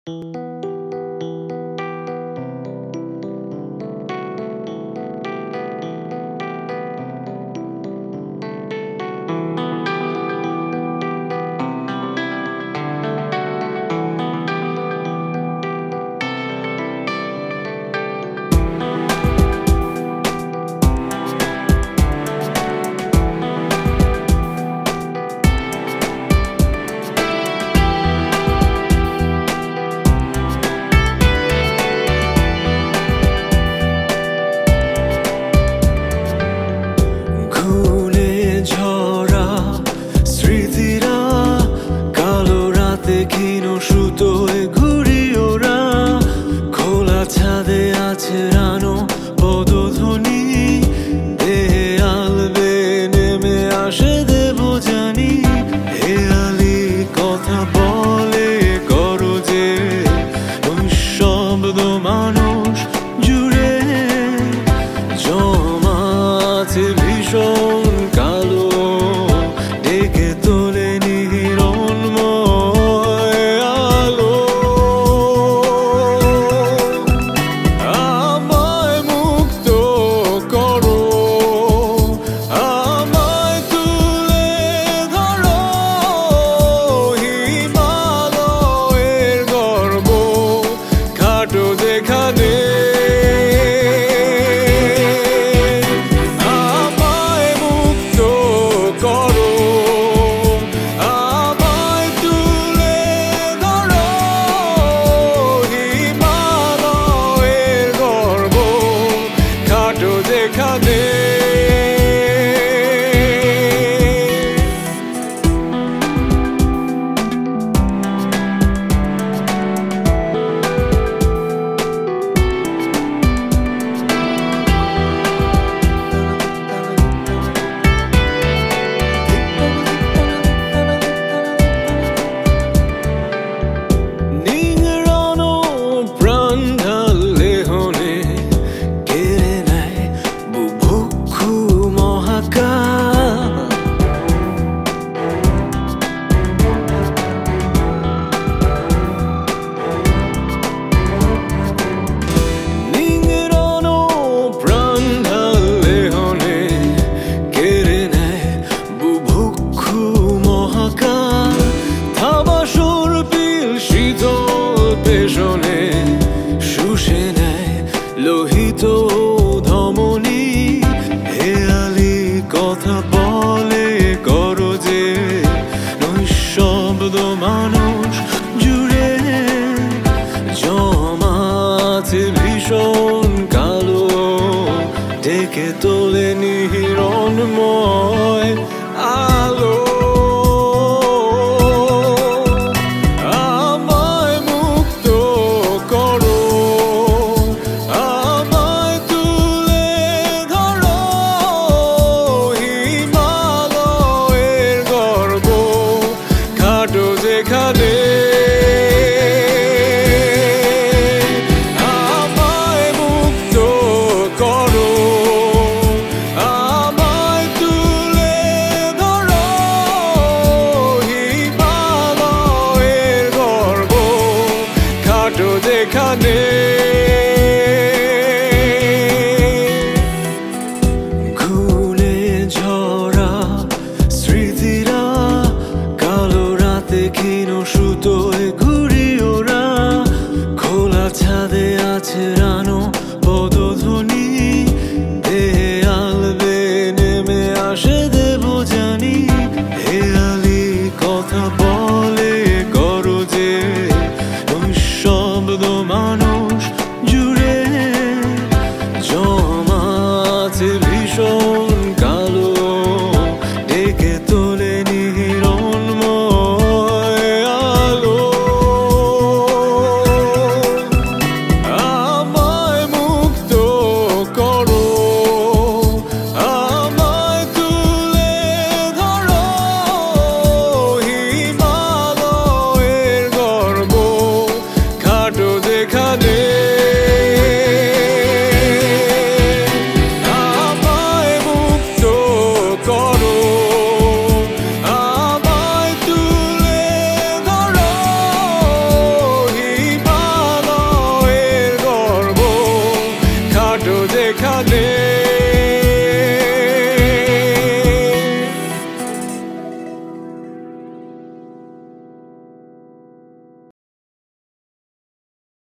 ক্ষীণ সুতোয় ঘুরি ওরা, খোলা ছাদে আছে রানো পদধ্বনি, দেহে আলবে নেমে আসে দেব জানি। হেয়ালি কথা বলে করো যে নিঃশব্দ মানুষ জুড়ে জমা আছে ভীষণ কালো, ডেকে তোলে যেখানে আমায় মুক্ত করো, আমায় তুলে ধরো হিমালয়ের গর্ব, খাটো যেখানে শুষে নেয় লোহিত ধমনী। হেয়ালি কথা বলে করো যে নিঃশব্দ মানুষ জুড়ে জমা আছে ভীষণ কালো, ডেকে তোলে নিহিরণময় আলো। যেখানে আমায় মুক্ত করো, আমায় তুলে ধরো হিমালয়ের গর্ব, খাটো যেখানে খুলে ঝরা স্মৃতিরা, কালো রাতে ক্ষীণ সুতোয় ঘুরি ওরা, খোলা ছাদে আছে রানো পদধ্বনি, দেহে আলবে নেমে আসে দেব জানি। হেয়ালি কথা বলে করো যে নিঃশব্দ মানুষ লাগলে